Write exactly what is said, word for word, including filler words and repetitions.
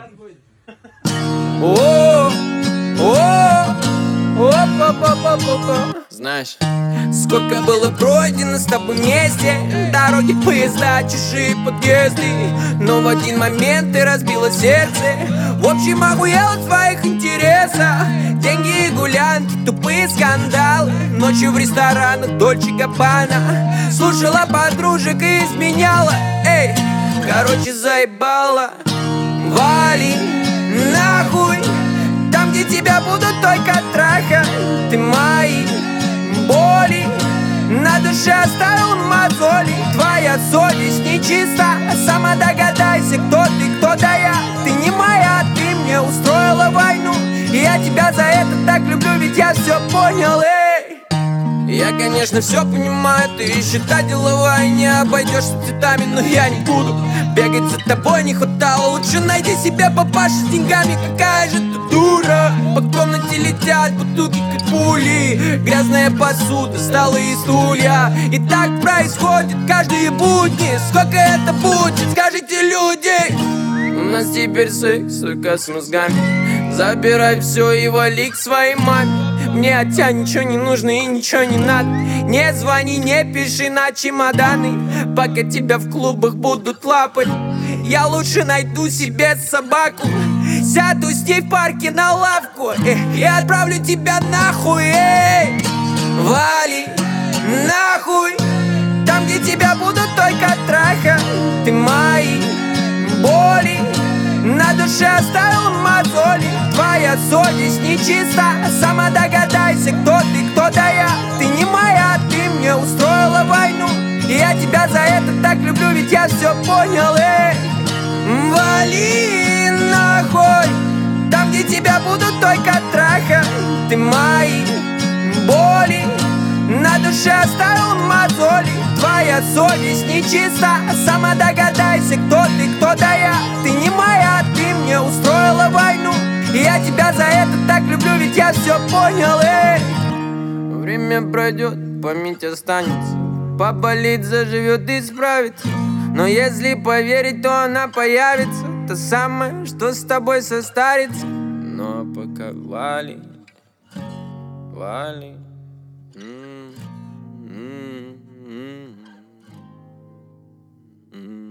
О, о, о, знаешь, сколько было пройдено с тобой вместе, дороги, поезда, чужие подъезды, но в один момент ты разбила сердце. В общем, охуел от своих интересов. Деньги и гулянки, тупые скандалы, ночью в ресторанах Дольче Габбана. Слушала подружек и изменяла. Эй, короче, заебала. Вали нахуй, там, где тебя будут только трахать. Ты мои боли на душе оставил мозоли. Твоя совесть нечиста, сама догадайся, кто ты, кто да я. Ты не моя, ты мне устроила войну, и я тебя за это так люблю, ведь я все понял, эй. Я, конечно, все понимаю, ты считай деловая, не обойдешься цветами, но я не буду бегать за тобой, не хватало. Лучше найди себе папашу с деньгами, какая же ты дура. По комнате летят бутылки, как пули, грязная посуда, столы и стулья. И так происходит каждые будни. Сколько это будет, скажите, люди? У нас теперь секс, сука, с мозгами. Забирай все и вали к своей маме. Мне от тебя ничего не нужно и ничего не надо. Не звони, не пиши на чемоданы, пока тебя в клубах будут лапать. Я лучше найду себе собаку, сяду с ней в парке на лавку и отправлю тебя нахуй, эй. Вали нахуй, там, где тебя будут только трахать. Ты мои боли на душе оставил мозоли. Твоя совесть нечиста, сама догадайся, кто ты, кто да я. Ты не моя, ты мне устроила войну, и я тебя за это так люблю, ведь я все понял, эй. Вали нахуй, там, где тебя будут только трахать. Ты мои боли на душе оставил мозоли. Твоя совесть нечиста, сама догадайся, кто ты, кто да я. Ты не моя, ты мне устроила войну, и я тебя за это так люблю, ведь я все понял, эй. Время пройдет, память останется, поболит, заживет и справится. Но если поверить, то она появится, то самое, что с тобой состарится. Ну а пока вали, вали. Mm-hmm. Mm-hmm.